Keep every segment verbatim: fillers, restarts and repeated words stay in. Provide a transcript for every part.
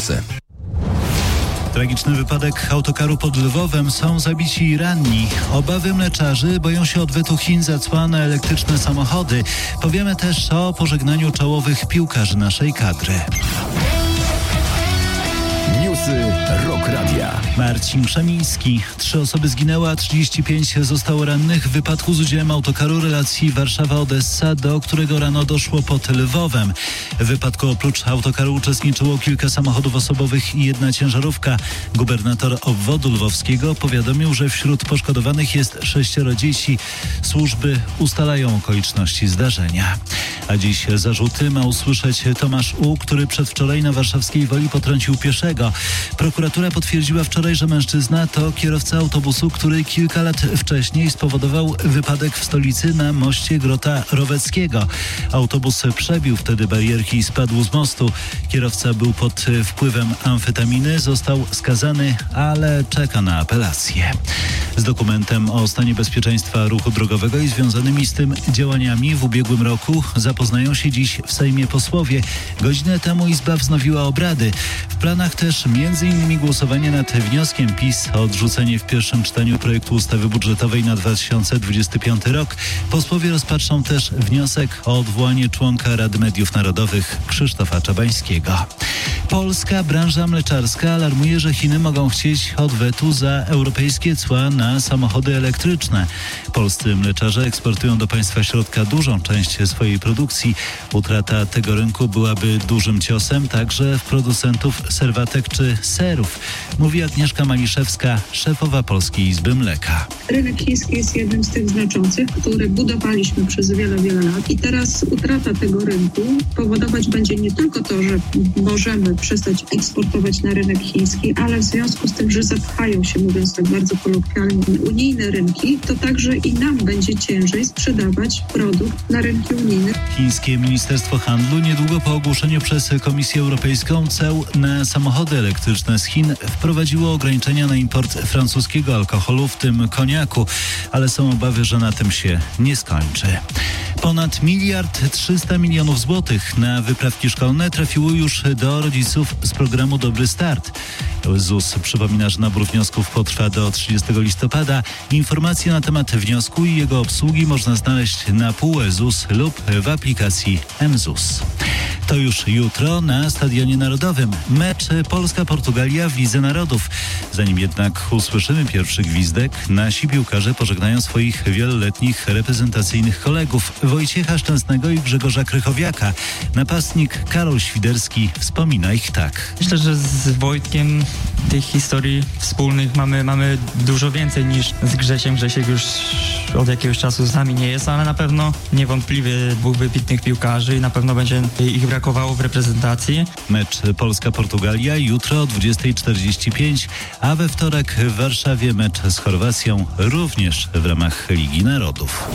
Newsy. Tragiczny wypadek autokaru pod Lwowem, są zabici i ranni. Obawy mleczarzy, boją się odwetu Chin za cłane elektryczne samochody. Powiemy też o pożegnaniu czołowych piłkarzy naszej kadry. Newsy Rock Radia. Marcin Krzemiński. Trzy osoby zginęły, a trzydzieści pięć zostało rannych w wypadku z udziałem autokaru relacji Warszawa-Odessa, do którego rano doszło pod Lwowem. W wypadku oprócz autokaru uczestniczyło kilka samochodów osobowych i jedna ciężarówka. Gubernator obwodu lwowskiego powiadomił, że wśród poszkodowanych jest sześcioro dzieci. Służby ustalają okoliczności zdarzenia. A dziś zarzuty ma usłyszeć Tomasz U., który przedwczoraj na warszawskiej Woli potrącił pieszego. Prokuratura potwierdziła wczoraj, że mężczyzna to kierowca autobusu, który kilka lat wcześniej spowodował wypadek w stolicy na moście Grota Roweckiego. Autobus przebił wtedy barierki i spadł z mostu. Kierowca był pod wpływem amfetaminy, został skazany, ale czeka na apelację. Z dokumentem o stanie bezpieczeństwa ruchu drogowego i związanymi z tym działaniami w ubiegłym roku zapoznają się dziś w Sejmie posłowie. Godzinę temu Izba wznowiła obrady. W planach też między innymi głosowanie nad wnioskiem PiS o odrzucenie w pierwszym czytaniu projektu ustawy budżetowej na dwa tysiące dwudziesty piąty rok. Posłowie rozpatrzą też wniosek o odwołanie członka Rady Mediów Narodowych Krzysztofa Czabańskiego. Polska branża mleczarska alarmuje, że Chiny mogą chcieć odwetu za europejskie cła na samochody elektryczne. Polscy mleczarze eksportują do państwa środka dużą część swojej produkcji. Utrata tego rynku byłaby dużym ciosem także w producentów serwatek czy serów, mówi Agnieszka Maliszewska, szefowa Polskiej Izby Mleka. Rynek chiński jest jednym z tych znaczących, który budowaliśmy przez wiele, wiele lat i teraz utrata tego rynku powodować będzie nie tylko to, że możemy przestać eksportować na rynek chiński, ale w związku z tym, że zapchają się, mówiąc tak bardzo kolokwialnie, unijne rynki, to także i nam będzie ciężej sprzedawać produkt na rynki unijne. Chińskie Ministerstwo Handlu niedługo po ogłoszeniu przez Komisję Europejską ceł na samochody elektryczne z Chin wprowadziło ograniczenia na import francuskiego alkoholu, w tym koniaku, ale są obawy, że na tym się nie skończy. Ponad miliard trzysta milionów złotych na wyprawki szkolne trafiło już do rodziców z programu Dobry Start. Z U S przypomina, że nabór wniosków potrwa do trzydziestego listopada. Informacje na temat wniosku i jego obsługi można znaleźć na P U E Z U S lub w aplikacji M Z U S. To już jutro na Stadionie Narodowym mecz Polska-Portugalia w Lidze Narodów. Zanim jednak usłyszymy pierwszy gwizdek, nasi piłkarze pożegnają swoich wieloletnich reprezentacyjnych kolegów Wojciecha Szczęsnego i Grzegorza Krychowiaka. Napastnik Karol Świderski wspomina ich tak. Myślę, że z Wojtkiem tych historii wspólnych mamy, mamy dużo więcej niż z Grzesiem. Grzesiek już od jakiegoś czasu z nami nie jest, ale na pewno niewątpliwie dwóch wybitnych piłkarzy i na pewno będzie ich brakowało w reprezentacji. Mecz Polska-Portugalia jutro o dwudziesta czterdzieści pięć, a we wtorek w Warszawie mecz z Chorwacją również w ramach Ligi Narodów.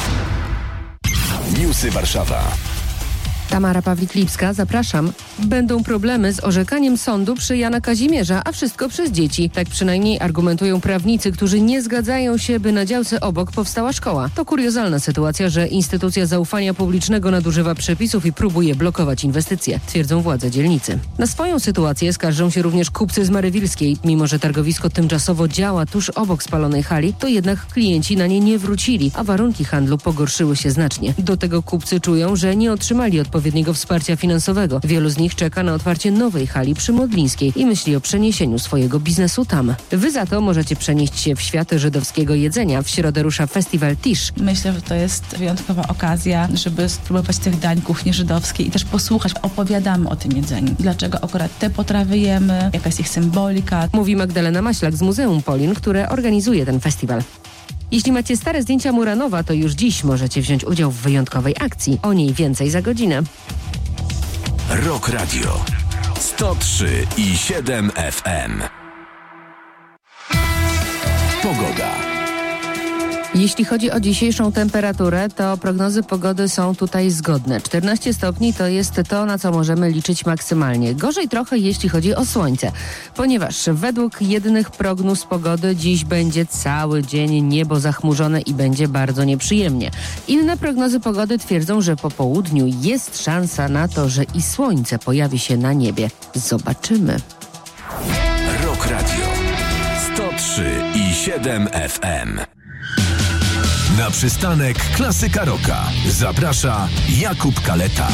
Newsy Warszawa. Tamara Pawlik-Lipska, zapraszam. Będą problemy z orzekaniem sądu przy Jana Kazimierza, a wszystko przez dzieci. Tak przynajmniej argumentują prawnicy, którzy nie zgadzają się, by na działce obok powstała szkoła. To kuriozalna sytuacja, że instytucja zaufania publicznego nadużywa przepisów i próbuje blokować inwestycje, twierdzą władze dzielnicy. Na swoją sytuację skarżą się również kupcy z Marywilskiej. Mimo że targowisko tymczasowo działa tuż obok spalonej hali, to jednak klienci na nie nie wrócili, a warunki handlu pogorszyły się znacznie. Do tego kupcy czują, że nie otrzymali odpowiedzi odpowiedniego wsparcia finansowego. Wielu z nich czeka na otwarcie nowej hali przy Modlińskiej i myśli o przeniesieniu swojego biznesu tam. Wy za to możecie przenieść się w świat żydowskiego jedzenia. W środę rusza festiwal Tisz. Myślę, że to jest wyjątkowa okazja, żeby spróbować tych dań kuchni żydowskiej i też posłuchać. Opowiadamy o tym jedzeniu. Dlaczego akurat te potrawy jemy, jaka jest ich symbolika. Mówi Magdalena Maślak z Muzeum Polin, które organizuje ten festiwal. Jeśli macie stare zdjęcia Muranowa, to już dziś możecie wziąć udział w wyjątkowej akcji. O niej więcej za godzinę. Rock Radio sto trzy i siedem F M. Pogoda. Jeśli chodzi o dzisiejszą temperaturę, to prognozy pogody są tutaj zgodne. czternaście stopni to jest to, na co możemy liczyć maksymalnie. Gorzej trochę, jeśli chodzi o słońce, ponieważ według jednych prognóz pogody dziś będzie cały dzień niebo zachmurzone i będzie bardzo nieprzyjemnie. Inne prognozy pogody twierdzą, że po południu jest szansa na to, że i słońce pojawi się na niebie. Zobaczymy. Rock Radio sto trzy i siedem F M. Na przystanek Klasyka Rocka zaprasza Jakub Kaleta.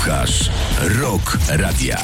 Słuchasz Rock Radia.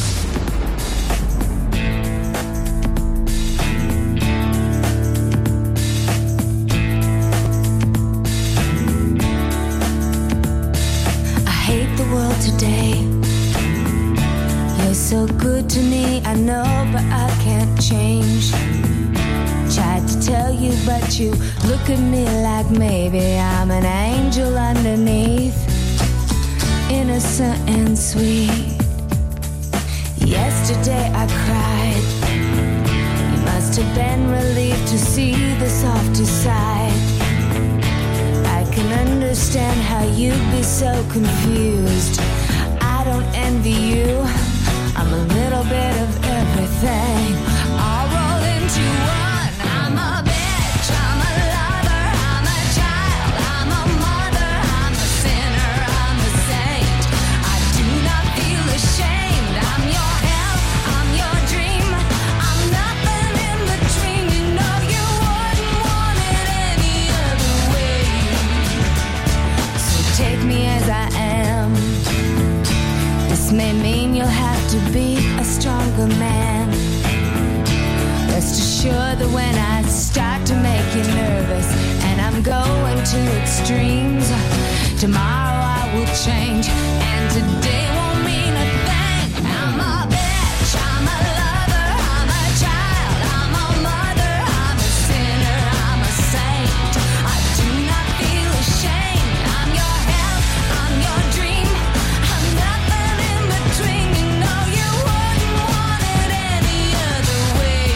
I hate the world today. You're so good to me, I know, but I can't change. Tried to tell you, but you look at me like maybe I'm an angel underneath, innocent and sweet. Yesterday I cried. You must have been relieved to see the softer side. I can understand how you'd be so confused. I don't envy you. I'm a little bit of everything, all rolled into one. I'm a bitch, I'm a lover, I'm a child, I'm a mother, I'm a sinner, I'm a saint. I do not feel ashamed. I'm your hell, I'm your dream. I'm nothing in between. You know you wouldn't want it any other way. So take me as I am. This may mean you'll have to be a stronger man. Rest assured that when I start to make you nervous and I'm going to extremes, tomorrow I will change and today won't mean a thing. I'm a bitch, I'm a lover, I'm a child, I'm a mother, I'm a sinner, I'm a saint. I do not feel ashamed. I'm your hell, I'm your dream. I'm nothing in between. You know you wouldn't want it any other way.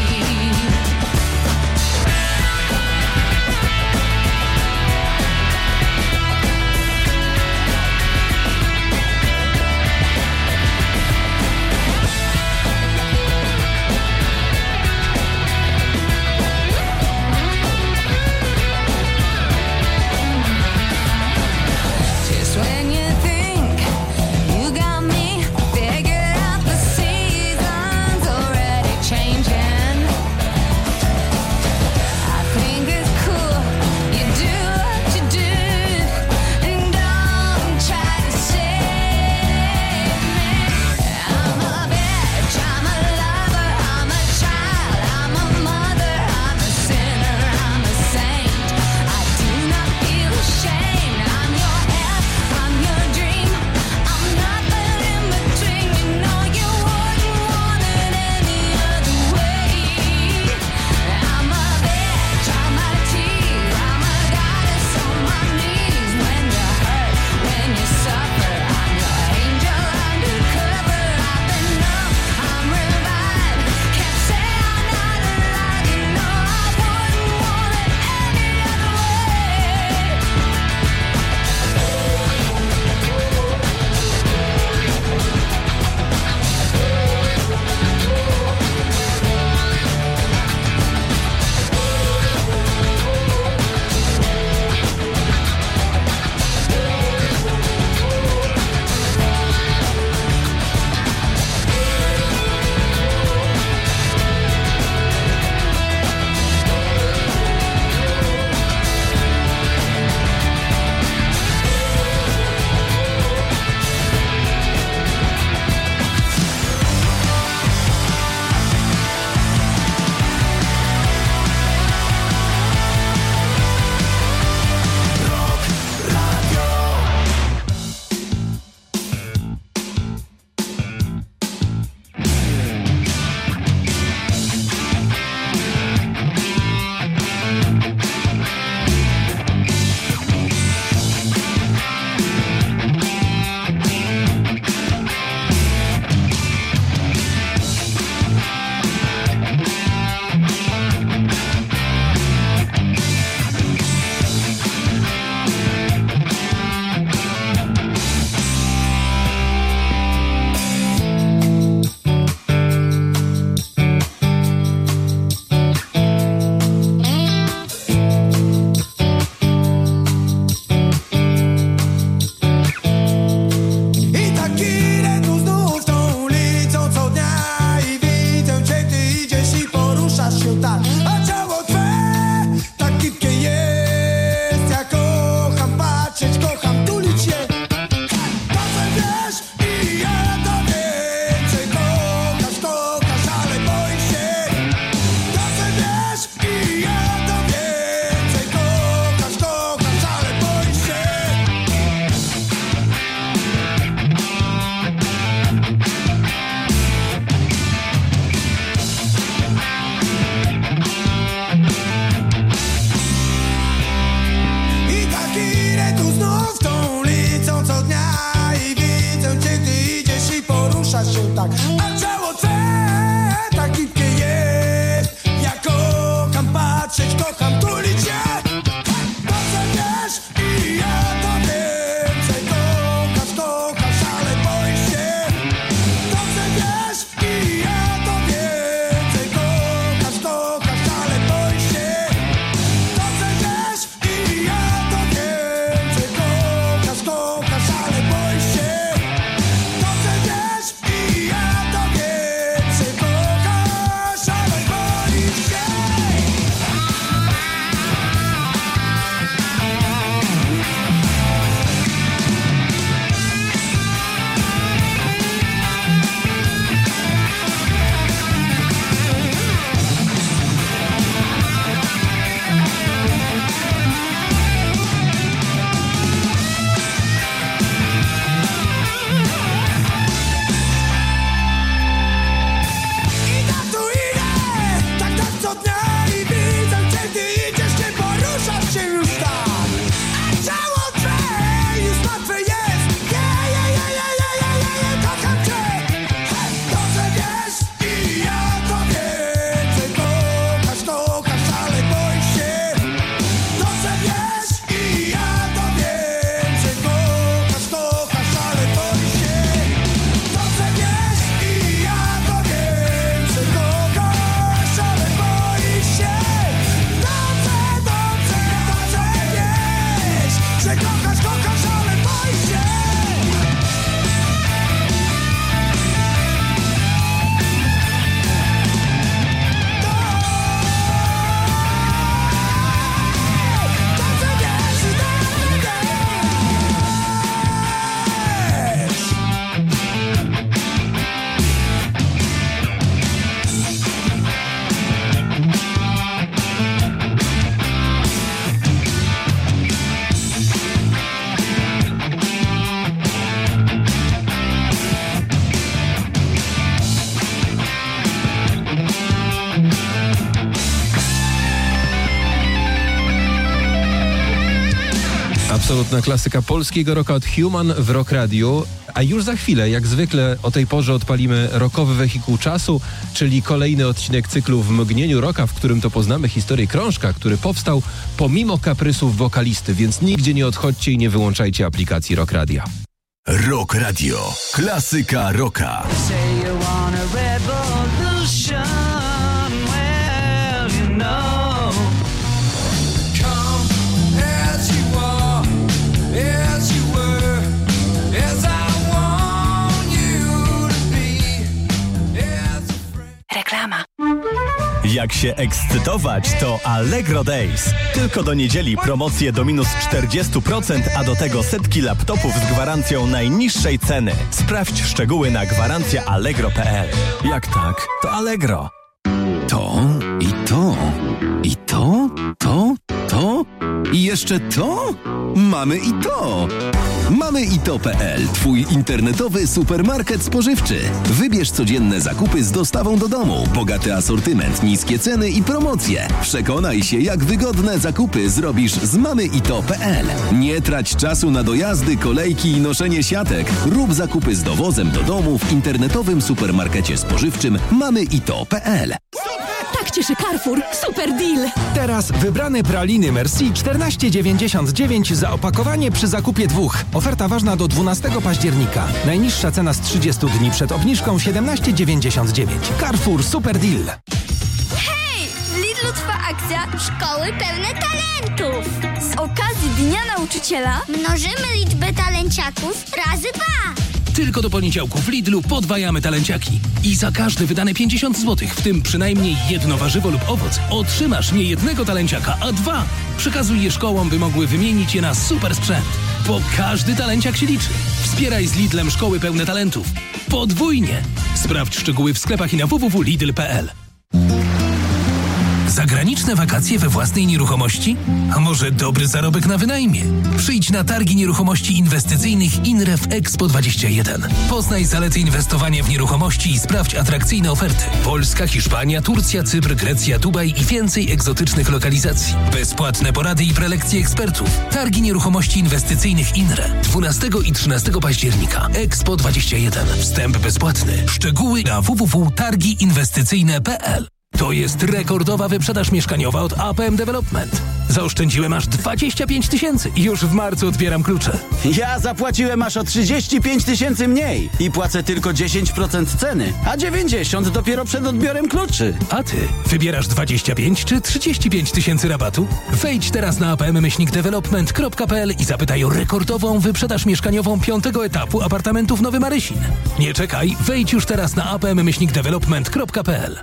absolutna klasyka polskiego rocka od Human w Rock Radio. A już za chwilę, jak zwykle o tej porze odpalimy rockowy wehikuł czasu, czyli kolejny odcinek cyklu W mgnieniu rocka, w którym to poznamy historię krążka, który powstał pomimo kaprysów wokalisty, więc nigdzie nie odchodźcie i nie wyłączajcie aplikacji Rock Radia. Rock Radio. Klasyka rocka. Reklama. Jak się ekscytować, to Allegro Days. Tylko do niedzieli promocje do minus czterdzieści procent, a do tego setki laptopów z gwarancją najniższej ceny. Sprawdź szczegóły na gwarancja allegro kropka p l. Jak tak, to Allegro. To i to, i to, to, to i jeszcze to? Mamy i to! Mamy i to kropka p l, twój internetowy supermarket spożywczy. Wybierz codzienne zakupy z dostawą do domu, bogaty asortyment, niskie ceny i promocje. Przekonaj się, jak wygodne zakupy zrobisz z mamy i to kropka p l. Nie trać czasu na dojazdy, kolejki i noszenie siatek. Rób zakupy z dowozem do domu w internetowym supermarkecie spożywczym mamy i to kropka p l. Tak cieszy Carrefour. Super deal! Teraz wybrane praliny Merci czternaście dziewięćdziesiąt dziewięć za opakowanie przy zakupie dwóch. Oferta ważna do dwunastego października. Najniższa cena z trzydziestu dni przed obniżką siedemnaście dziewięćdziesiąt dziewięć. Carrefour Super Deal. Hej! W Lidlu trwa akcja Szkoły pełne talentów. Z okazji Dnia Nauczyciela mnożymy liczbę talenciaków razy dwa. Tylko do poniedziałku w Lidlu podwajamy talenciaki. I za każde wydane pięćdziesiąt złotych, w tym przynajmniej jedno warzywo lub owoc, otrzymasz nie jednego talenciaka, a dwa. Przekazuj je szkołom, by mogły wymienić je na super sprzęt. Bo każdy talenciak się liczy. Wspieraj z Lidlem Szkoły pełne talentów. Podwójnie. Sprawdź szczegóły w sklepach i na w w w kropka lidl kropka p l. Zagraniczne wakacje we własnej nieruchomości? A może dobry zarobek na wynajmie? Przyjdź na targi nieruchomości inwestycyjnych INREF Expo dwadzieścia jeden. Poznaj zalety inwestowania w nieruchomości i sprawdź atrakcyjne oferty. Polska, Hiszpania, Turcja, Cypr, Grecja, Dubaj i więcej egzotycznych lokalizacji. Bezpłatne porady i prelekcje ekspertów. Targi nieruchomości inwestycyjnych INRE. dwunastego i trzynastego października. Expo dwadzieścia jeden. Wstęp bezpłatny. Szczegóły na w w w kropka targi inwestycyjne kropka p l. To jest rekordowa wyprzedaż mieszkaniowa od A P M Development. Zaoszczędziłem aż dwadzieścia pięć tysięcy i już w marcu odbieram klucze. Ja zapłaciłem aż o trzydzieści pięć tysięcy mniej i płacę tylko dziesięć procent ceny, a dziewięćdziesiąt procent dopiero przed odbiorem kluczy. A ty wybierasz dwadzieścia pięć czy trzydzieści pięć tysięcy rabatu? Wejdź teraz na a p m myślnik development kropka p l i zapytaj o rekordową wyprzedaż mieszkaniową piątego etapu apartamentów Nowy Marysin. Nie czekaj, wejdź już teraz na a p m myślnik development kropka p l.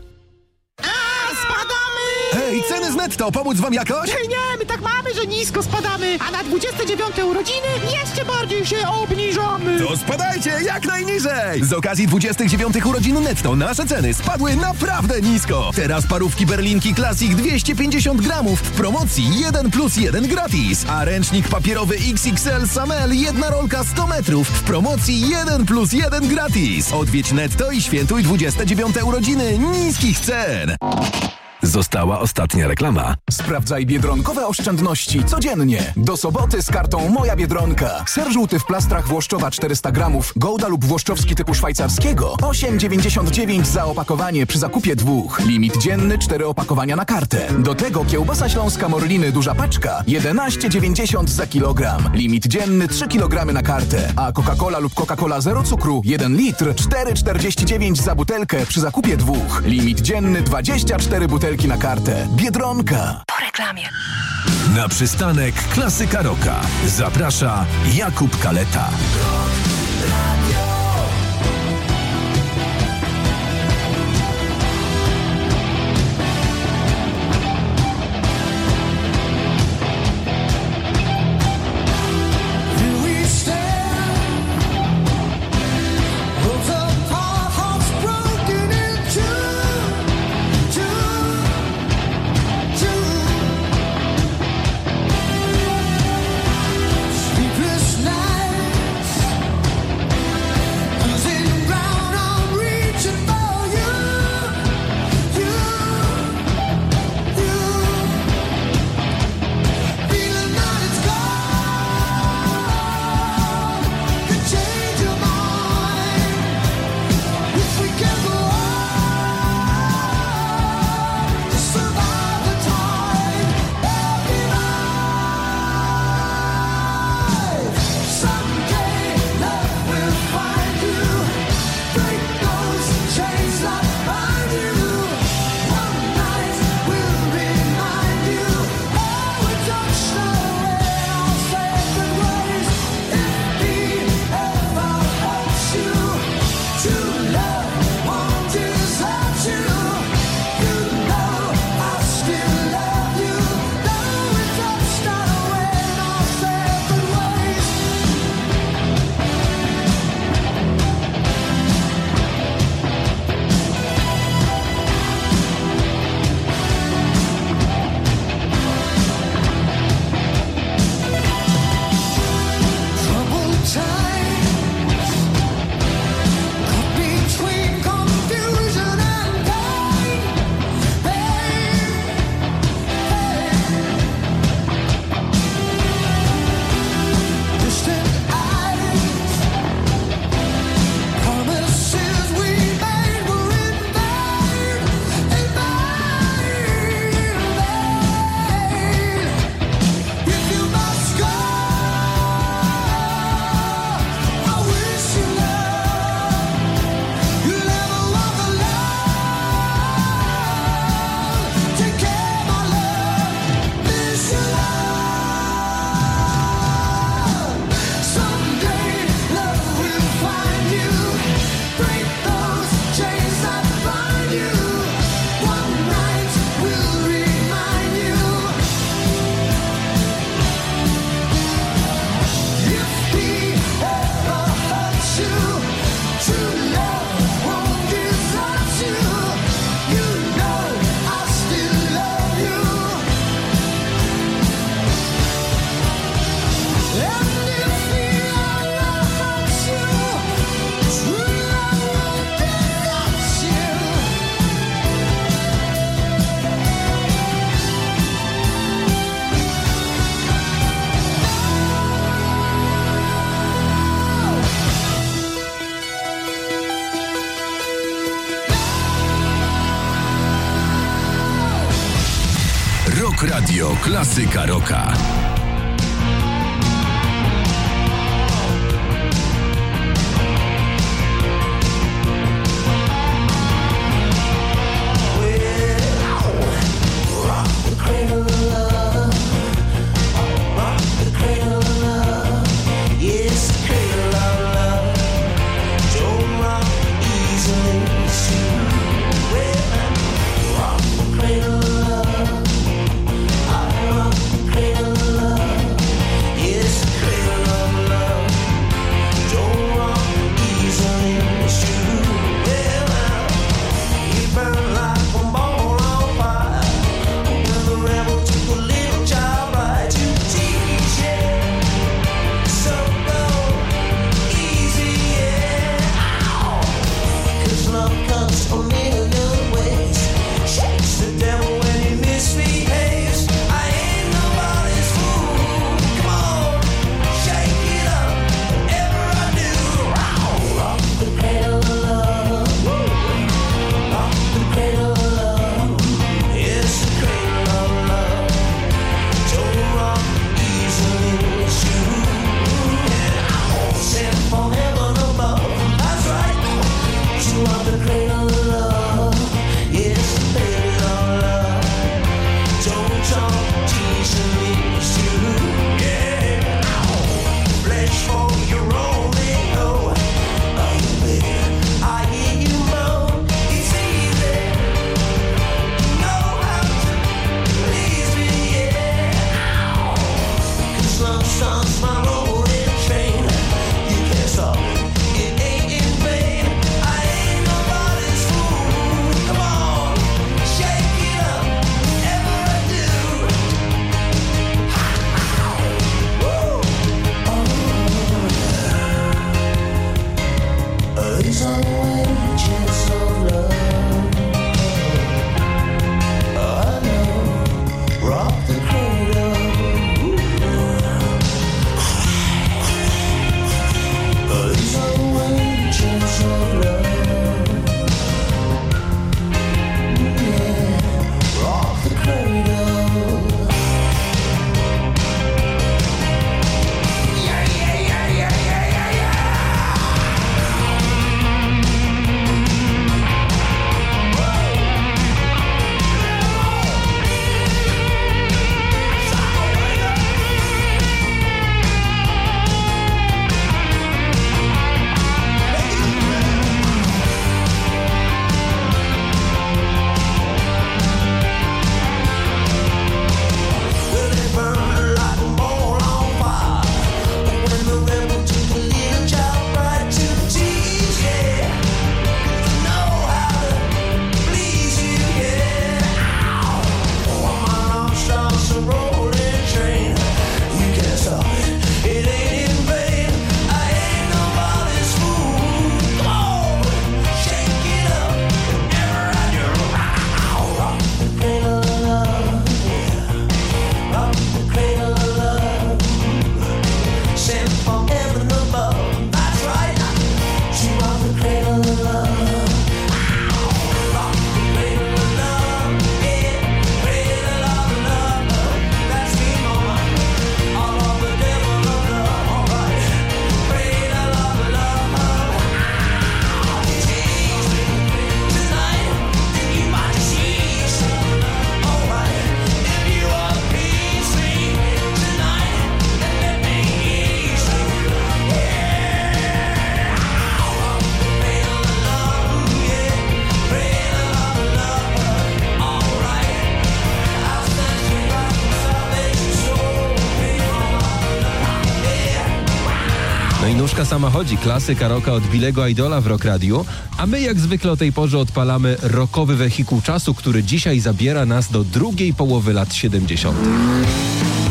Hej, ceny z netto, pomóc wam jakoś? Nie, nie, my tak mamy, że nisko spadamy, a na dwudzieste dziewiąte urodziny jeszcze bardziej się obniżamy. To spadajcie jak najniżej! Z okazji dwudziestych dziewiątych urodzin netto nasze ceny spadły naprawdę nisko. Teraz parówki Berlinki Classic dwieście pięćdziesiąt gramów w promocji jeden plus jeden gratis, a ręcznik papierowy X X L Samel jedna rolka sto metrów w promocji jeden plus jeden gratis. Odwiedź netto i świętuj dwudzieste dziewiąte urodziny niskich cen. Została ostatnia reklama. Sprawdzaj biedronkowe oszczędności codziennie. Do soboty z kartą Moja Biedronka. Ser żółty w plastrach Włoszczowa czterysta gramów, Gouda lub Włoszczowski typu szwajcarskiego. osiem dziewięćdziesiąt dziewięć za opakowanie przy zakupie dwóch. Limit dzienny cztery opakowania na kartę. Do tego kiełbasa śląska Morliny duża paczka jedenaście dziewięćdziesiąt za kilogram. Limit dzienny trzy kilogramy na kartę. A Coca-Cola lub Coca-Cola zero cukru jeden litr cztery czterdzieści dziewięć za butelkę przy zakupie dwóch. Limit dzienny dwadzieścia cztery butelki na kartę. Biedronka. Po reklamie. Na przystanek Klasyka Rocka zaprasza Jakub Kaleta. Radio Klasyka Rocka. No i nóżka sama chodzi, klasyka rocka od Billego Idola w Rock Radiu, a my jak zwykle o tej porze odpalamy rockowy wehikuł czasu, który dzisiaj zabiera nas do drugiej połowy lat siedemdziesiątych. W mgnieniu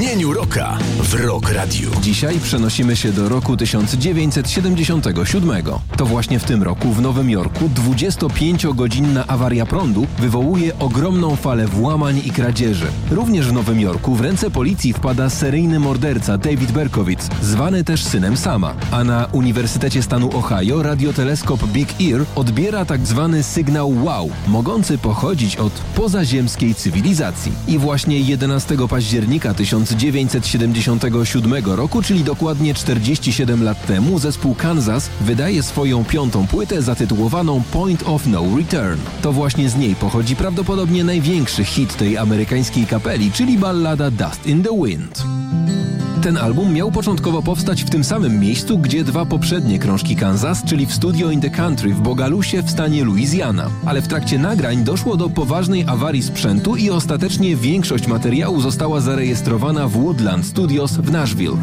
mgnieniu roka w Rock Radio. Dzisiaj przenosimy się do roku tysiąc dziewięćset siedemdziesiątego siódmego. To właśnie w tym roku w Nowym Jorku dwudziestopięciogodzinna awaria prądu wywołuje ogromną falę włamań i kradzieży. Również w Nowym Jorku w ręce policji wpada seryjny morderca David Berkowitz, zwany też synem Sama. A na Uniwersytecie Stanu Ohio radioteleskop Big Ear odbiera tak zwany sygnał wow, mogący pochodzić od pozaziemskiej cywilizacji. I właśnie jedenastego października tysiąc dziewięćset siedemdziesiątego siódmego roku, czyli dokładnie czterdzieści siedem lat temu, zespół Kansas wydaje swoją piątą płytę zatytułowaną Point of No Return. To właśnie z niej pochodzi prawdopodobnie największy hit tej amerykańskiej kapeli, czyli ballada Dust in the Wind. Ten album miał początkowo powstać w tym samym miejscu, gdzie dwa poprzednie krążki Kansas, czyli w Studio in the Country w Bogalusie w stanie Louisiana. Ale w trakcie nagrań doszło do poważnej awarii sprzętu i ostatecznie większość materiału została zarejestrowana w Woodland Studios w Nashville.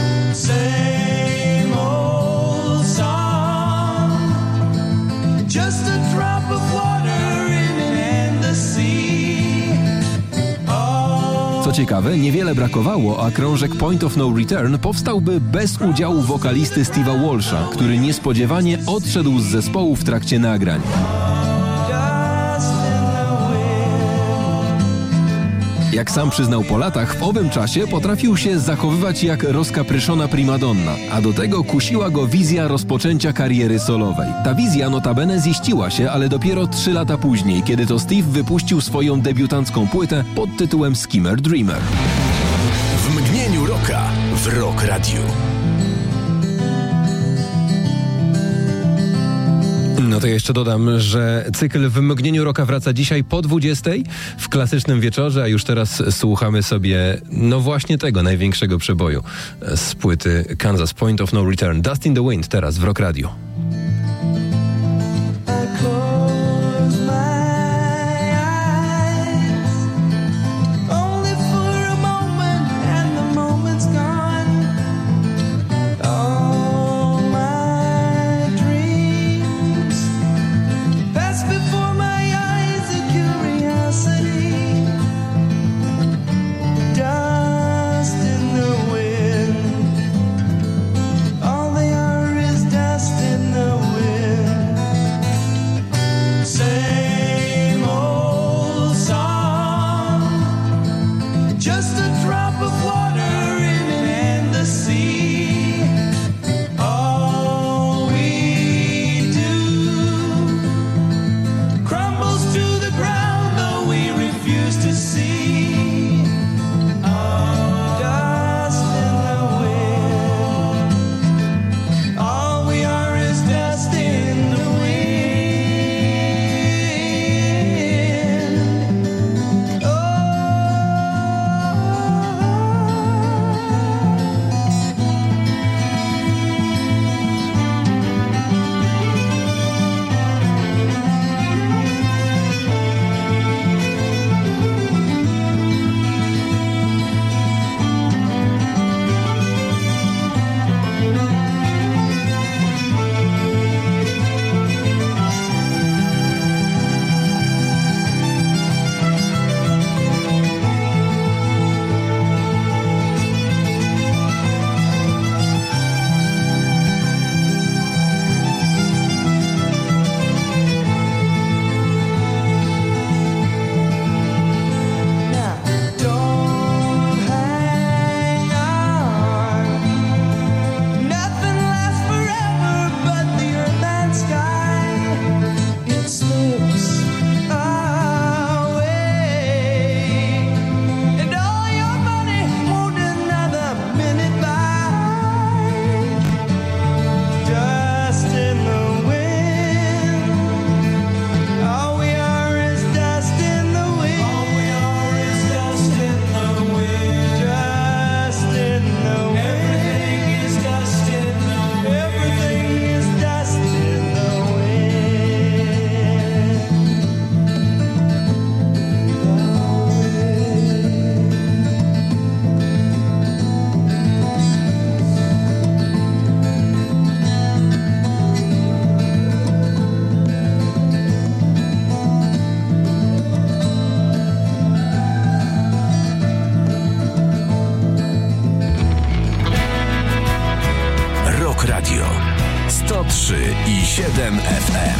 Same old song, just a drop of water in the sea. Co ciekawe, niewiele brakowało, a krążek Point of No Return powstałby bez udziału wokalisty Steve'a Walsha, który niespodziewanie odszedł z zespołu w trakcie nagrań. Jak sam przyznał po latach, w owym czasie potrafił się zachowywać jak rozkapryszona primadonna, a do tego kusiła go wizja rozpoczęcia kariery solowej. Ta wizja notabene ziściła się, ale dopiero trzy lata później, kiedy to Steve wypuścił swoją debiutancką płytę pod tytułem Skimmer Dreamer. W mgnieniu roka w Rock Radio. No to jeszcze dodam, że cykl W mgnieniu roka wraca dzisiaj po dwudziestej w klasycznym wieczorze, a już teraz słuchamy sobie no właśnie tego największego przeboju z płyty Kansas, Point of No Return. Dust in the Wind teraz w Rock Radio. Dust in i siedem F M.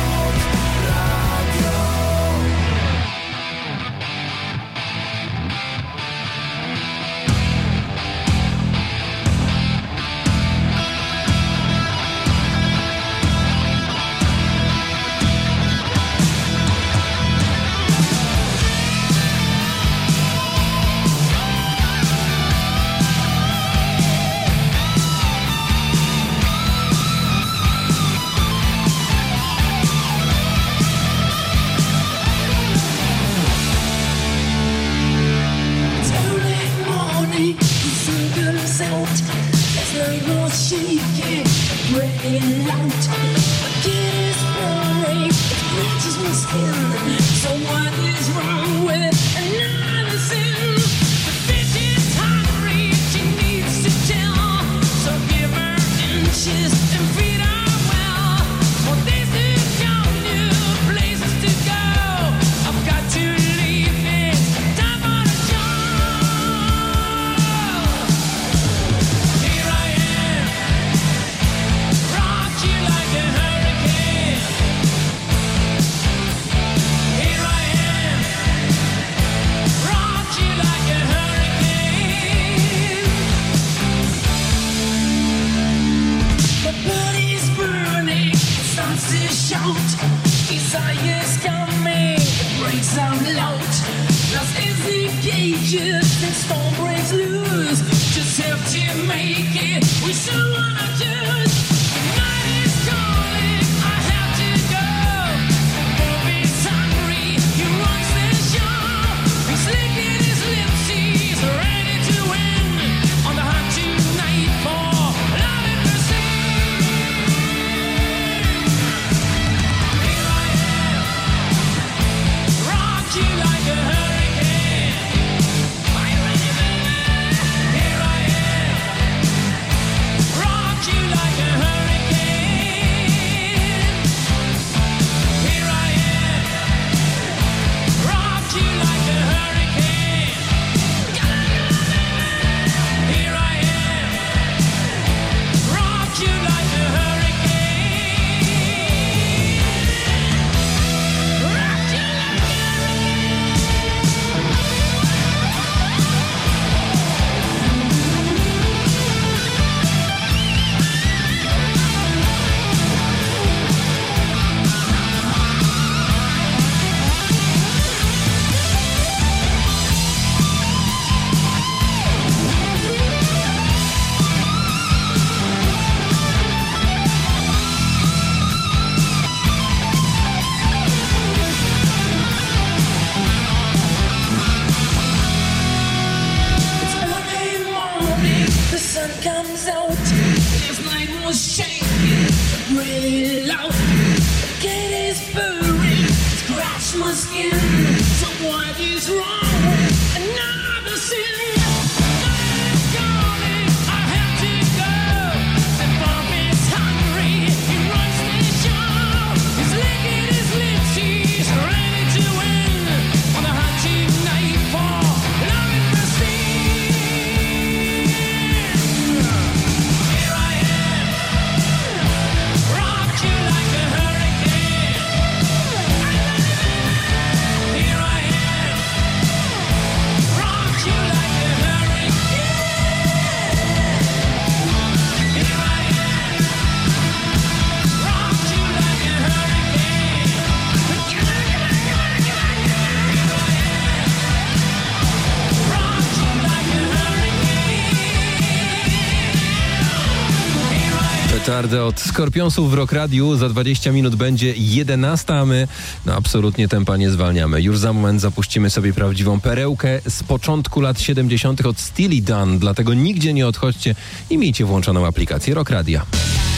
Petardę od Skorpionsów w Rock Radiu. Za dwadzieścia minut będzie jedenasta, a my no absolutnie tempa nie zwalniamy. Już za moment zapuścimy sobie prawdziwą perełkę z początku lat siedemdziesiątych od Steely Dan, dlatego nigdzie nie odchodźcie i miejcie włączoną aplikację Rock Radia.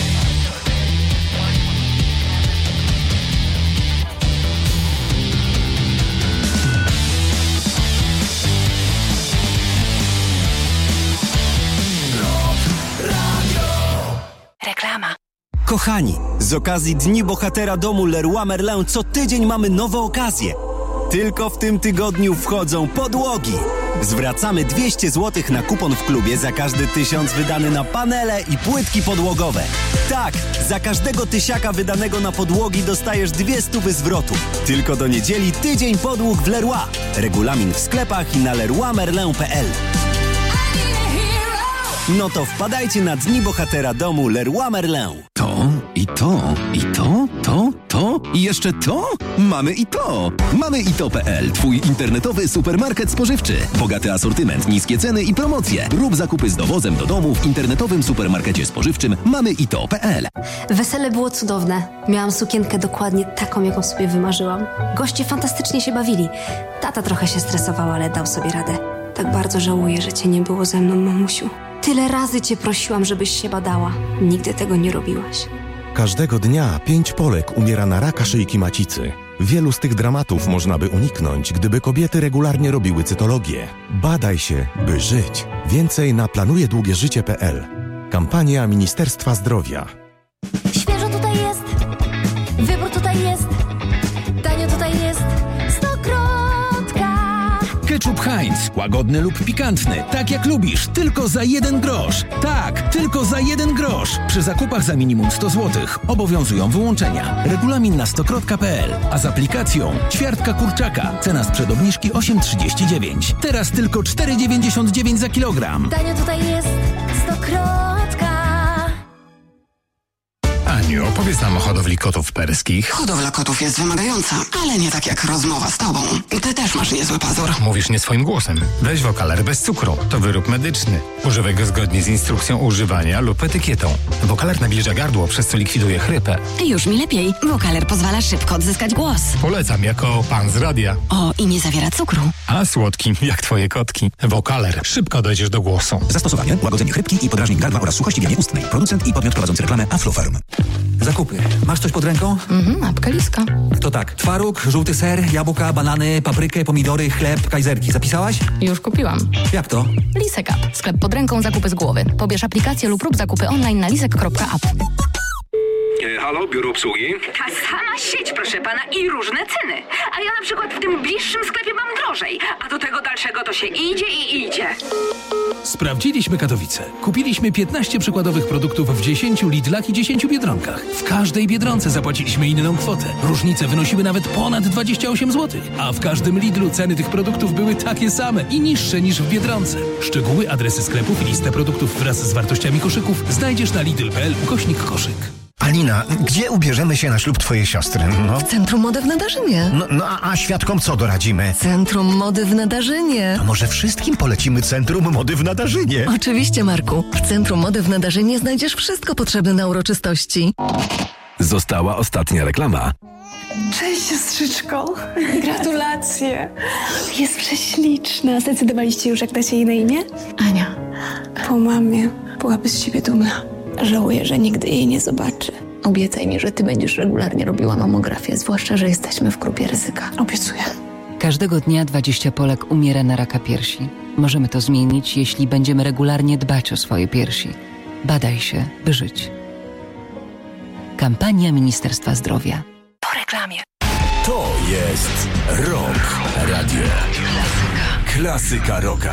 Kochani, z okazji Dni Bohatera domu Leroy Merlin co tydzień mamy nowe okazje. Tylko w tym tygodniu wchodzą podłogi. Zwracamy dwieście złotych na kupon w klubie za każdy tysiąc wydany na panele i płytki podłogowe. Tak, za każdego tysiaka wydanego na podłogi dostajesz dwie stówy zwrotu. Tylko do niedzieli tydzień podłóg w Leroy. Regulamin w sklepach i na leroy merlin kropka p l. No to wpadajcie na Dni Bohatera Domu Leroy Merlin. To i to, i to, to, to i jeszcze to? Mamy i to! Mamy i to kropka p l, twój internetowy supermarket spożywczy. Bogaty asortyment, niskie ceny i promocje. Rób zakupy z dowozem do domu w internetowym supermarkecie spożywczym mamy i to kropka p l. Wesele było cudowne. Miałam sukienkę dokładnie taką, jaką sobie wymarzyłam. Goście fantastycznie się bawili. Tata trochę się stresował, ale dał sobie radę. Tak bardzo żałuję, że cię nie było ze mną, mamusiu. Tyle razy cię prosiłam, żebyś się badała. Nigdy tego nie robiłaś. Każdego dnia pięć Polek umiera na raka szyjki macicy. Wielu z tych dramatów można by uniknąć, gdyby kobiety regularnie robiły cytologię. Badaj się, by żyć. Więcej na planuje długie życie kropka p l. Kampania Ministerstwa Zdrowia. Świeżo tutaj jest, wybór tutaj jest, tanio tutaj jest, Stokrotka. Ketchup Heinz, łagodny lub pikantny, tak jak lubisz, tylko za jeden grosz. Tak, tylko za jeden grosz. Przy zakupach za minimum sto złotych obowiązują wyłączenia. Regulamin na stokrotka kropka p l, a z aplikacją ćwiartka kurczaka. Cena sprzed obniżki osiem trzydzieści dziewięć. Teraz tylko cztery dziewięćdziesiąt dziewięć za kilogram. Tanio tutaj jest, Stokrotka. Aniu, opowiedz nam o hodowli kotów perskich. Hodowla kotów jest wymagająca, ale nie tak jak rozmowa z tobą. Ty też masz niezły pazur. Mówisz nie swoim głosem. Weź Wokaler bez cukru. To wyrób medyczny. Używaj go zgodnie z instrukcją używania lub etykietą. Wokaler nawilża gardło, przez co likwiduje chrypę. Już mi lepiej. Wokaler pozwala szybko odzyskać głos. Polecam jako pan z radia. O, i nie zawiera cukru. A słodki, jak twoje kotki. Wokaler. Szybko dojdziesz do głosu. Zastosowanie: łagodzenie chrypki i podrażnień gardła oraz suchości w jamie ustnej. Producent i podmiot prowadzący reklamę Aflofarm. Zakupy. Masz coś pod ręką? Mhm, apka Liska. To tak. Twaróg, żółty ser, jabłka, banany, paprykę, pomidory, chleb, kajzerki. Zapisałaś? Już kupiłam. Jak to? Lisek App. Sklep pod ręką, zakupy z głowy. Pobierz aplikację lub rób zakupy online na lisek kropka app. E, halo, biuro obsługi? Ta sama sieć, proszę pana, i różne ceny. A ja na przykład w tym bliższym sklepie mam drożej, a do tego dalszego to się idzie i idzie. Sprawdziliśmy Katowice. Kupiliśmy piętnaście przykładowych produktów w dziesięciu Lidlach i dziesięciu Biedronkach. W każdej Biedronce zapłaciliśmy inną kwotę. Różnice wynosiły nawet ponad dwadzieścia osiem złotych. A w każdym Lidlu ceny tych produktów były takie same i niższe niż w Biedronce. Szczegóły, adresy sklepów i listę produktów wraz z wartościami koszyków znajdziesz na lidl kropka p l ukośnik koszyk. Alina, gdzie ubierzemy się na ślub twojej siostry? No. W Centrum Mody w Nadarzynie. No, no a, a świadkom co doradzimy? Centrum Mody w Nadarzynie. To może wszystkim polecimy Centrum Mody w Nadarzynie? Oczywiście, Marku. W Centrum Mody w Nadarzynie znajdziesz wszystko potrzebne na uroczystości. Została ostatnia reklama. Cześć, siostrzyczko. Gratulacje. Jest prześliczna. Zdecydowaliście już, jak dacie jej na imię? Ania. Po mamie byłaby z siebie dumna. Żałuję, że nigdy jej nie zobaczy. Obiecaj mi, że ty będziesz regularnie robiła mamografię, zwłaszcza, że jesteśmy w grupie ryzyka. Obiecuję. Każdego dnia dwadzieścia Polek umiera na raka piersi. Możemy to zmienić, jeśli będziemy regularnie dbać o swoje piersi. Badaj się, by żyć. Kampania Ministerstwa Zdrowia. Po reklamie. To jest Rock Radio. Klasyka. Klasyka rocka.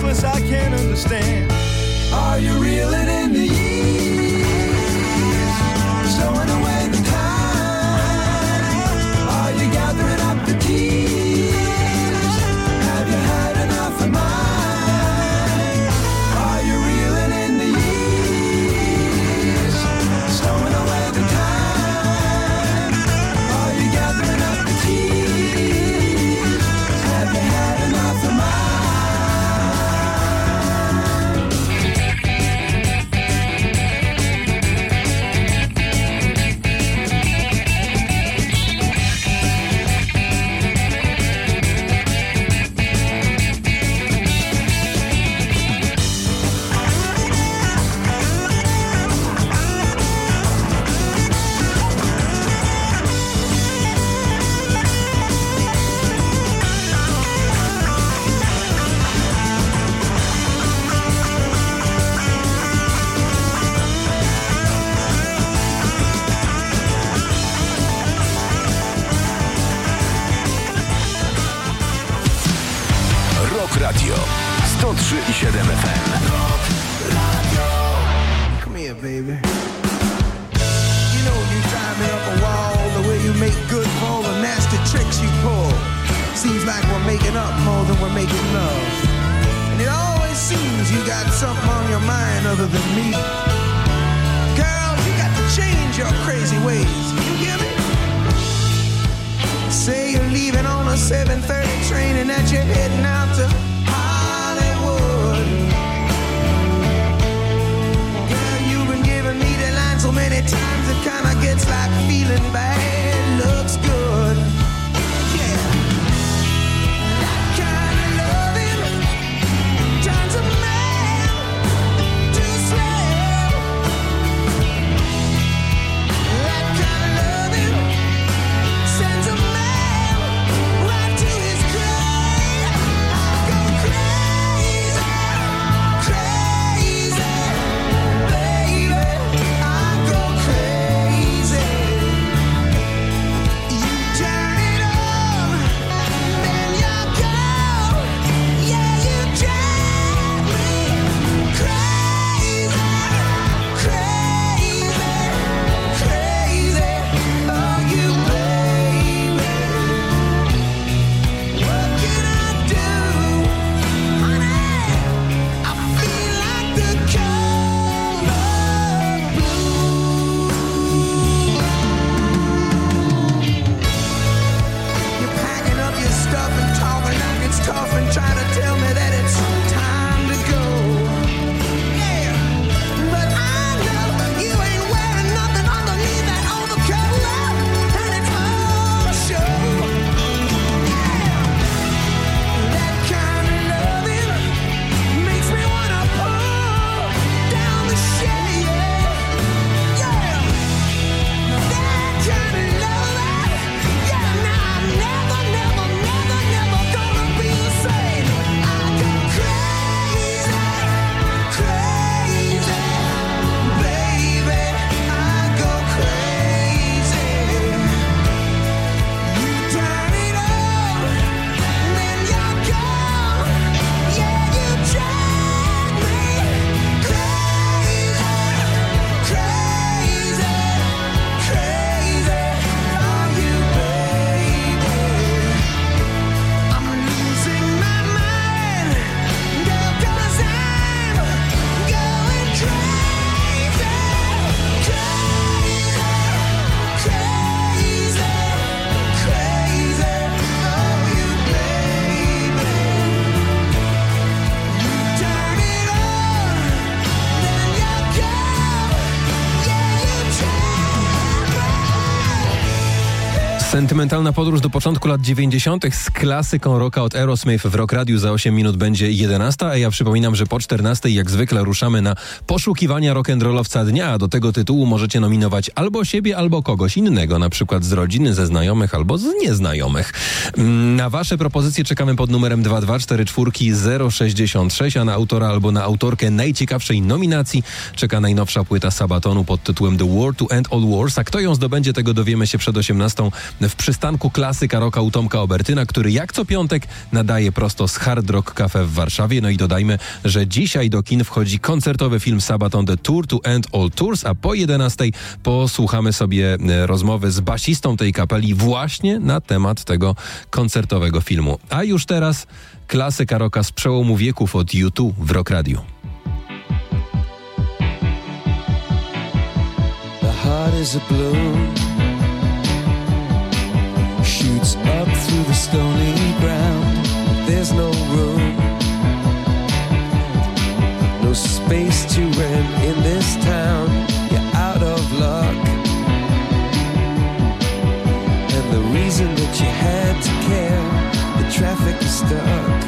hopeless, I can't understand. Are you reeling in the years, stowing away the time? Are you gathering up the tears? Have you had enough of mine? Are you reeling in the years, stowing away the time? Are you gathering up the tears? Have you had enough of mine? Radio sto trzy i siedem F M. Come here, baby. You know you drive me up a wall, the way you make good for all the nasty tricks you pull. Seems like we're making up more than we're making love. And it always seems you got something on your mind other than me. Girl, you got to change your crazy ways. You hear me? Say you're leaving on a seven thirty train and that you're heading out to Hollywood. Girl, you've been giving me the line so many times it kinda gets like feeling bad looks good. Yeah, that kind of loving turns a man to a slave. That kind of loving sends a man right to his grave. I go crazy, crazy, baby. I go crazy. You turn it on, then you go. Yeah, you drive me crazy, crazy, crazy. Oh, you baby. What can I do, honey? I feel like the color blue. You're packing up your stuff and talking like it's tough and trying to tell me that it's time to go. Yeah, but I know you ain't wearing nothing underneath that overcoat, and it's all show. That kind of loving makes me wanna pull down the shade. Yeah, that kind of loving. Yeah, now I'm never, never, never, never gonna be the same. I go crazy, crazy, baby. I go crazy. You turn it on, then you're gone. Yeah, you drive me crazy, crazy, crazy. Oh, you baby. I'm losing my mind, girl, 'cause I'm going crazy, crazy, crazy, crazy. Oh, you baby. You turn it on, then you go. Yeah, you drive me. Sentymentalna podróż do początku lat dziewięćdziesiątych z klasyką rocka od Aerosmith w Rock Radiu. Za osiem minut będzie jedenasta, a ja przypominam, że po czternastej jak zwykle ruszamy na poszukiwania rock'n'rollowca dnia, a do tego tytułu możecie nominować albo siebie, albo kogoś innego, na przykład z rodziny, ze znajomych albo z nieznajomych. Na wasze propozycje czekamy pod numerem dwa dwa cztery cztery zero sześćdziesiąt sześć, a na autora albo na autorkę najciekawszej nominacji czeka najnowsza płyta Sabatonu pod tytułem The War to End All Wars, a kto ją zdobędzie, tego dowiemy się przed osiemnastą. w przystanku klasyka rocka u Tomka Obertyna, który jak co piątek nadaje prosto z Hard Rock Cafe w Warszawie. No i dodajmy, że dzisiaj do kin wchodzi koncertowy film Sabbath on the Tour to End All Tours, a po jedenastej posłuchamy sobie rozmowy z basistą tej kapeli właśnie na temat tego koncertowego filmu. A już teraz klasyka rocka z przełomu wieków od U dwa w Rock Radio. The heart is a balloon, shoots up through the stony ground. There's no room, no space to rent in this town. You're out of luck, and the reason that you had to care, the traffic is stuck,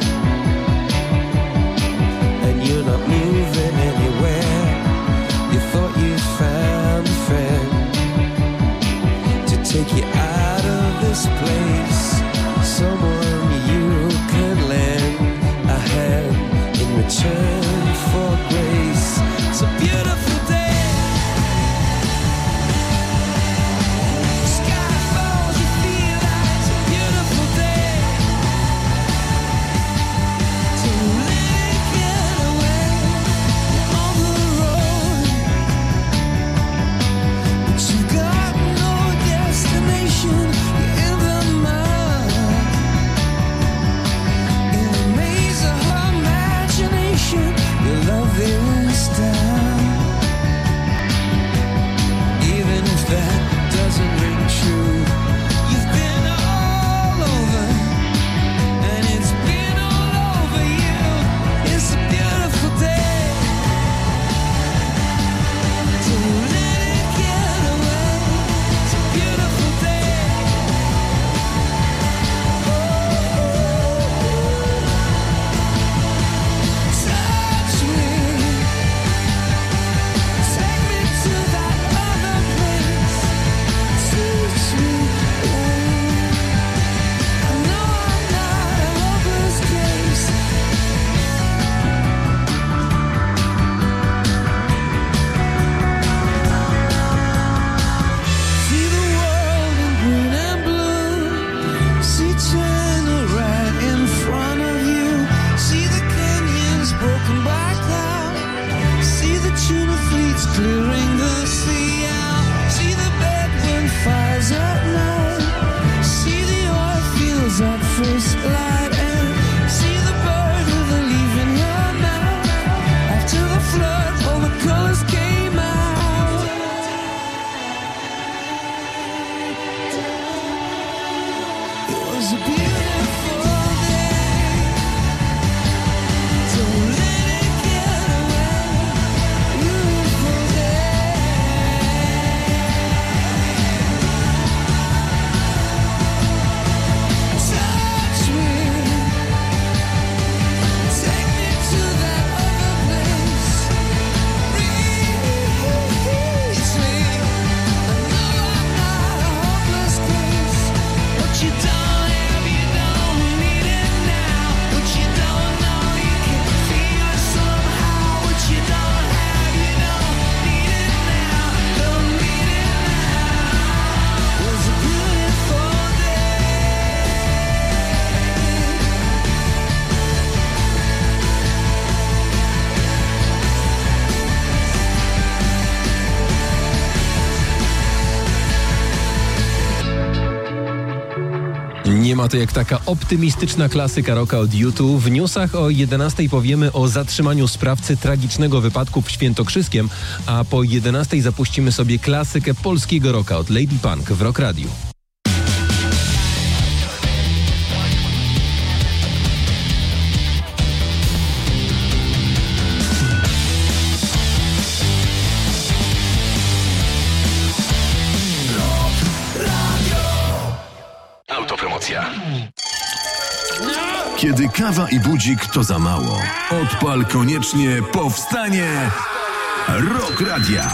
and you're not moving anywhere. You thought you found a friend to take you out of this place, someone you could lend a hand in return for grace. It's a beautiful day. Sky falls, you feel that it's a beautiful day. To let it get away on the road, but you got no destination. You're in the mud, in the maze of her imagination. Your love is down, even if that doesn't ring true. You've been all over, and it's been all over you. It's a beautiful day. To let it get away. It's a beautiful day. Touch me, take me to that other place. Teach me, I know I'm not a hopeless case. See the world in green and blue. See China right in front of you. See the canyons broken by cloud. See the tuna fleets clearing the sea out. See the bedroom fires at night. See the oil fields at first light. And see the bird with a leaf in her mouth. After the flood, all the colors came out. It was a beautiful day. Don't let it get away. Beautiful day. Touch me, take me to that other place. Reach me, I know I'm not a hopeless case. What you don't have, you don't need it now. What you don't know, you can feel it somehow. What you don't have, you don't need it now. Don't need it now. It was a beautiful day. Nie ma to jak taka optymistyczna klasyka rocka od U dwa. W newsach o jedenastej powiemy o zatrzymaniu sprawcy tragicznego wypadku w Świętokrzyskiem, a po jedenastej zapuścimy sobie klasykę polskiego rocka od Lady Punk w Rock Radio. Autopromocja. Kiedy kawa i budzik to za mało, odpal koniecznie powstanie Rock Radia.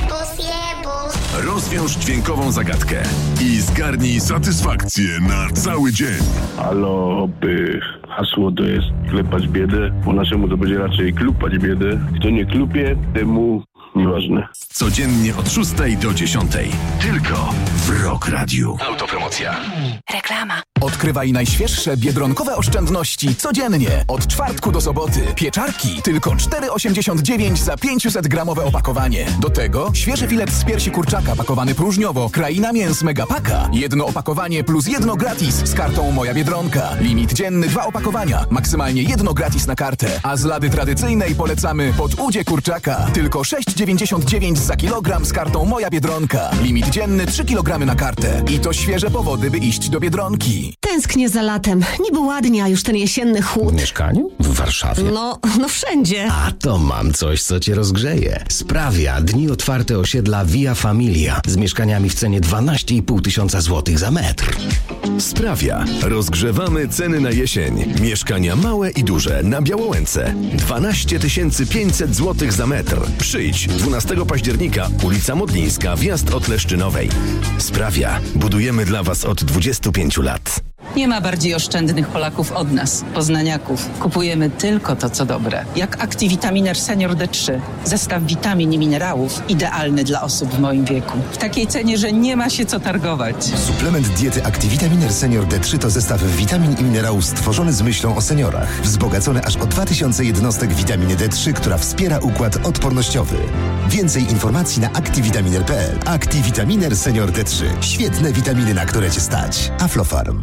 Rozwiąż dźwiękową zagadkę i zgarnij satysfakcję na cały dzień. Halo, by hasło to jest klepać biedę, po naszemu to będzie raczej klupać biedę. Kto nie klupie, temu nieważne. Codziennie od szóstej do dziesiątej. Tylko w Rock Radiu. Autopromocja. Reklama. Odkrywaj najświeższe biedronkowe oszczędności codziennie. Od czwartku do soboty. Pieczarki tylko cztery osiemdziesiąt dziewięć za pięćset gramowe opakowanie. Do tego świeży filet z piersi kurczaka pakowany próżniowo. Kraina Mięs Megapaka. Jedno opakowanie plus jedno gratis z kartą Moja Biedronka. Limit dzienny dwa opakowania. Maksymalnie jedno gratis na kartę. A z lady tradycyjnej polecamy pod udzie kurczaka. Tylko sześć dziewięćdziesiąt dziewięć za kilogram z kartą Moja Biedronka. Limit dzienny trzy kilogramy na kartę. I to świeże powody, by iść do Biedronki. Tęsknię za latem. Niby ładnie, a już ten jesienny chłód. W mieszkaniu? W Warszawie? No, no wszędzie. A to mam coś, co cię rozgrzeje. Sprawia dni otwarte osiedla Via Familia z mieszkaniami w cenie dwanaście i pół tysiąca złotych za metr. Sprawia. Rozgrzewamy ceny na jesień. Mieszkania małe i duże na Białołęce. dwanaście tysięcy pięćset złotych za metr. Przyjdź dwunastego października, ulica Modlińska, wjazd od Leszczynowej. Sprawia. Budujemy dla Was od dwudziestu pięciu lat. Nie ma bardziej oszczędnych Polaków od nas, poznaniaków. Kupujemy tylko to, co dobre. Jak Activitaminer Senior D trzy. Zestaw witamin i minerałów idealny dla osób w moim wieku. W takiej cenie, że nie ma się co targować. Suplement diety Activitaminer Senior D trzy to zestaw witamin i minerałów stworzony z myślą o seniorach. Wzbogacony aż o dwa tysiące jednostek witaminy D trzy, która wspiera układ odpornościowy. Więcej informacji na activitaminer kropka p l. Activitaminer Senior D trzy. Świetne witaminy, na które Cię stać. Aflofarm.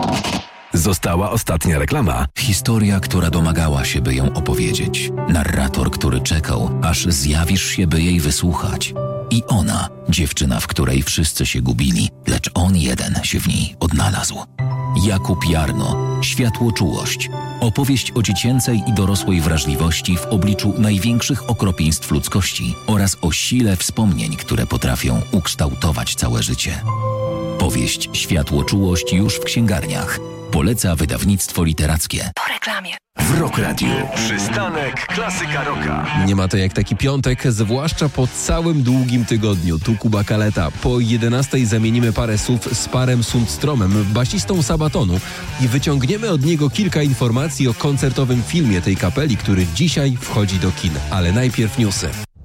Została ostatnia reklama. Historia, która domagała się, by ją opowiedzieć. Narrator, który czekał, aż zjawisz się, by jej wysłuchać. I ona, dziewczyna, w której wszyscy się gubili, lecz on jeden się w niej odnalazł. Jakub Jarno, Światłoczułość. Opowieść o dziecięcej i dorosłej wrażliwości w obliczu największych okropieństw ludzkości oraz o sile wspomnień, które potrafią ukształtować całe życie. Powieść Światłoczułość już w księgarniach. Poleca wydawnictwo literackie. Po reklamie. W Rock Radio. Przystanek Klasyka Rocka. Nie ma to jak taki piątek, zwłaszcza po całym długim tygodniu. Tu Kuba Kaleta. Po jedenastej zamienimy parę słów z Parem Sundstromem, basistą Sabatonu, i wyciągniemy od niego kilka informacji o koncertowym filmie tej kapeli, który dzisiaj wchodzi do kin. Ale najpierw newsy.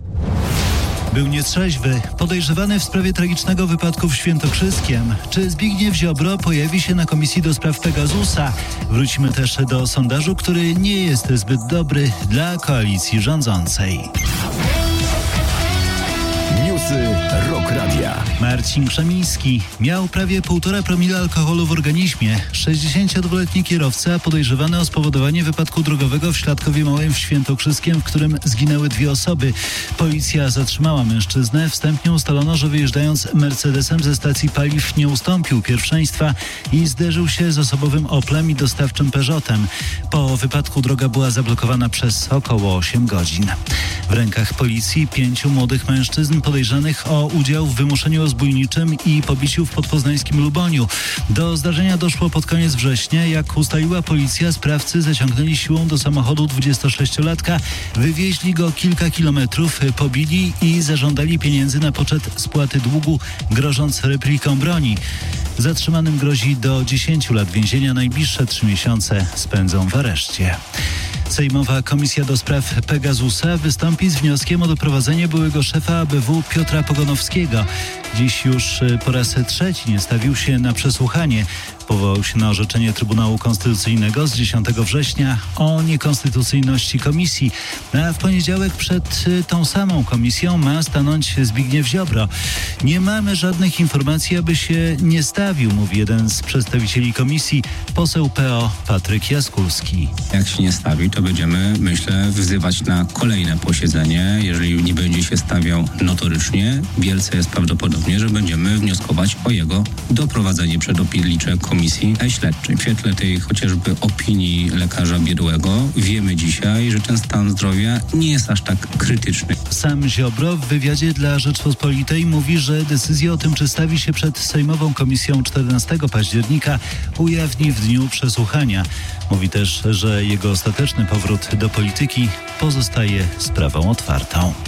Był nietrzeźwy, podejrzewany w sprawie tragicznego wypadku w Świętokrzyskiem. Czy Zbigniew Ziobro pojawi się na komisji do spraw Pegasusa? Wrócimy też do sondażu, który nie jest zbyt dobry dla koalicji rządzącej. Newsy Rock Radia. Marcin Krzemiński miał prawie półtora promila alkoholu w organizmie. sześćdziesięciodwuletni kierowca podejrzewany o spowodowanie wypadku drogowego w Śladkowie Małym w Świętokrzyskiem, w którym zginęły dwie osoby. Policja zatrzymała mężczyznę. Wstępnie ustalono, że wyjeżdżając Mercedesem ze stacji paliw nie ustąpił pierwszeństwa i zderzył się z osobowym Oplem i dostawczym Peugeotem. Po wypadku droga była zablokowana przez około osiem godzin. W rękach policji pięciu młodych mężczyzn podejrzanych o udział w wymuszeniu rozbójniczym i pobiciu w podpoznańskim Luboniu. Do zdarzenia doszło pod koniec września. Jak ustaliła policja, sprawcy zaciągnęli siłą do samochodu dwudziestosześciolatka, wywieźli go kilka kilometrów, pobili i zażądali pieniędzy na poczet spłaty długu, grożąc repliką broni. Zatrzymanym grozi do dziesięciu lat więzienia. Najbliższe trzy miesiące spędzą w areszcie. Sejmowa Komisja do Spraw Pegasusa wystąpi z wnioskiem o doprowadzenie byłego szefa A B W Piotra Pogonowskiego. Dziś już po raz trzeci nie stawił się na przesłuchanie. Powołał się na orzeczenie Trybunału Konstytucyjnego z dziesiątego września o niekonstytucyjności komisji. A w poniedziałek przed tą samą komisją ma stanąć Zbigniew Ziobro. Nie mamy żadnych informacji, aby się nie stawił, mówi jeden z przedstawicieli komisji, poseł P O Patryk Jaskulski. Jak się nie stawi, to będziemy, myślę, wzywać na kolejne posiedzenie. Jeżeli nie będzie się stawiał notorycznie, wielce jest prawdopodobnie, że będziemy wnioskować o jego doprowadzenie przed oblicze Komisji Śledczej. W świetle tej chociażby opinii lekarza biegłego wiemy dzisiaj, że ten stan zdrowia nie jest aż tak krytyczny. Sam Ziobro w wywiadzie dla Rzeczpospolitej mówi, że decyzję o tym, czy stawi się przed Sejmową Komisją czternastego października, ujawni w dniu przesłuchania. Mówi też, że jego ostateczny powrót do polityki pozostaje sprawą otwartą.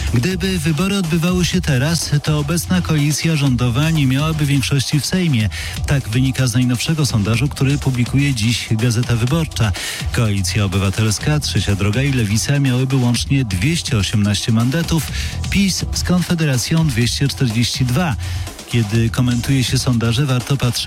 Gdyby wybory odbywały się teraz, to obecna koalicja rządowa nie miałaby większości w Sejmie. Tak wynika z najnowszego sondażu, który publikuje dziś Gazeta Wyborcza. Koalicja Obywatelska, Trzecia Droga i Lewica miałyby łącznie dwieście osiemnaście mandatów, PiS z Konfederacją dwieście czterdzieści dwa. Kiedy komentuje się sondaże, warto patrzeć